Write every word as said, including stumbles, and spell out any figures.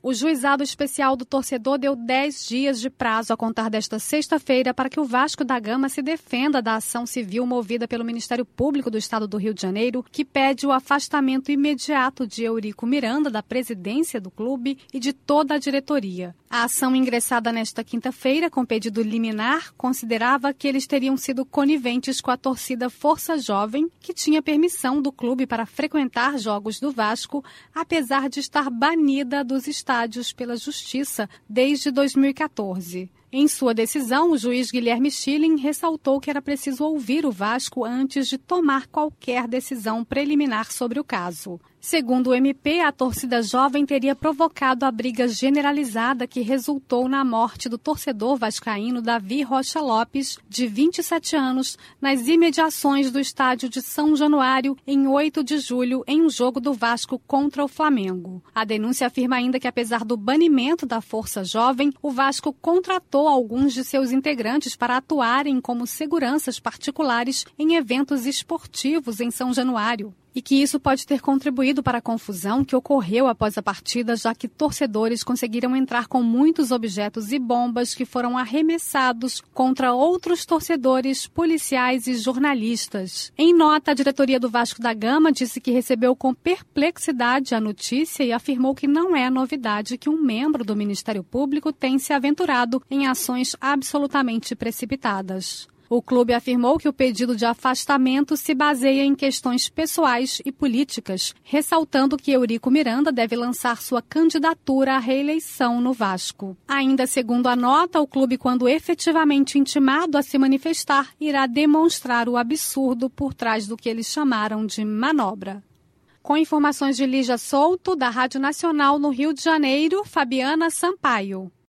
O Juizado Especial do Torcedor deu dez dias de prazo a contar desta sexta-feira para que o Vasco da Gama se defenda da ação civil movida pelo Ministério Público do Estado do Rio de Janeiro, que pede o afastamento imediato de Eurico Miranda da presidência do clube e de toda a diretoria. A ação ingressada nesta quinta-feira, com pedido liminar, considerava que eles teriam sido coniventes com a torcida Força Jovem, que tinha permissão do clube para frequentar jogos do Vasco, apesar de estar banida dos estádios pela Justiça desde dois mil e quatorze. Em sua decisão, o juiz Guilherme Schilling ressaltou que era preciso ouvir o Vasco antes de tomar qualquer decisão preliminar sobre o caso. Segundo o M P, a torcida jovem teria provocado a briga generalizada que resultou na morte do torcedor vascaíno Davi Rocha Lopes, de vinte e sete anos, nas imediações do estádio de São Januário, em oito de julho, em um jogo do Vasco contra o Flamengo. A denúncia afirma ainda que, apesar do banimento da Força Jovem, o Vasco contratou alguns de seus integrantes para atuarem como seguranças particulares em eventos esportivos em São Januário. E que isso pode ter contribuído para a confusão que ocorreu após a partida, já que torcedores conseguiram entrar com muitos objetos e bombas que foram arremessados contra outros torcedores, policiais e jornalistas. Em nota, a diretoria do Vasco da Gama disse que recebeu com perplexidade a notícia e afirmou que não é novidade que um membro do Ministério Público tenha se aventurado em ações absolutamente precipitadas. O clube afirmou que o pedido de afastamento se baseia em questões pessoais e políticas, ressaltando que Eurico Miranda deve lançar sua candidatura à reeleição no Vasco. Ainda segundo a nota, o clube, quando efetivamente intimado a se manifestar, irá demonstrar o absurdo por trás do que eles chamaram de manobra. Com informações de Lígia Souto, da Rádio Nacional no Rio de Janeiro, Fabiana Sampaio.